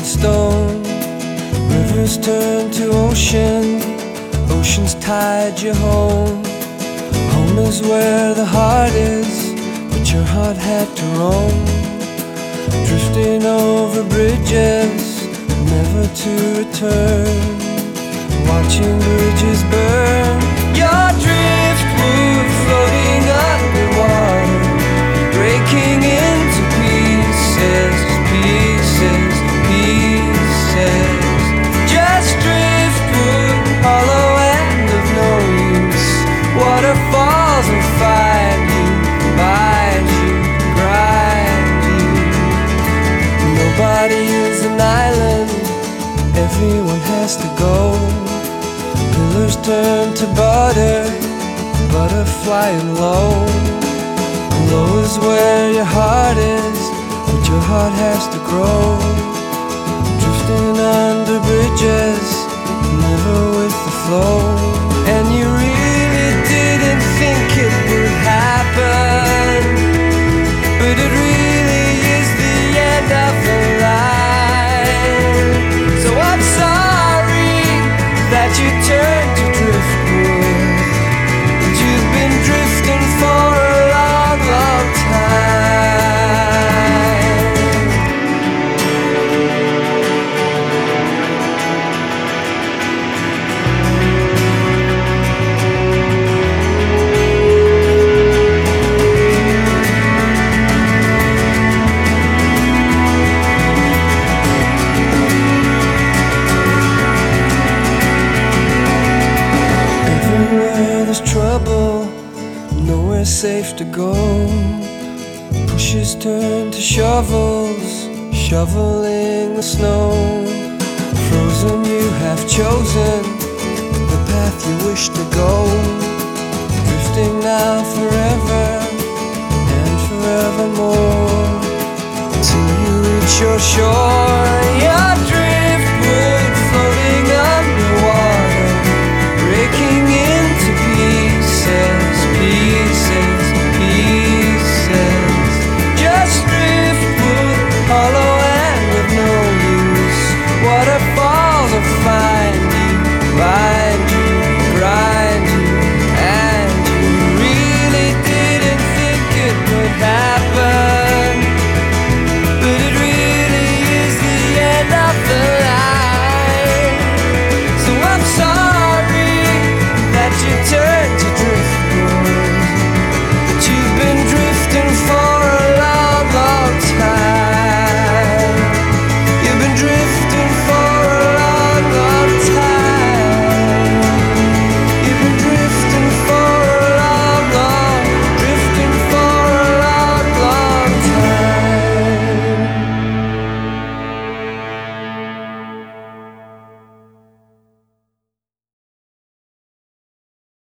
stone. Rivers turn to ocean, oceans tide you home. Home is where the heart is, but your heart had to roam. Drifting over bridges, never to return. Watching bridges burn. Your driftwood floating underwater, breaking into pieces, pieces, pieces. Just driftwood, hollow and of no use. Waterfalls will find you, bite you, grind you. Nobody is an island, everyone has to go. Pillars turn to butter, butter flying low. Low is where your heart is, but your heart has to grow. Drifting under bridges, never with the flow. And you really didn't think it would happen, but it really is the end of the line. So I'm sorry that you turned to driftwood, but you've been drifting for a long, long time. Everywhere there's trouble, nowhere safe to go. Pushes turn to shovels, shoveling the snow. Frozen, you have chosen the path you wish to go. Drifting now forever and forevermore, till you reach your shore.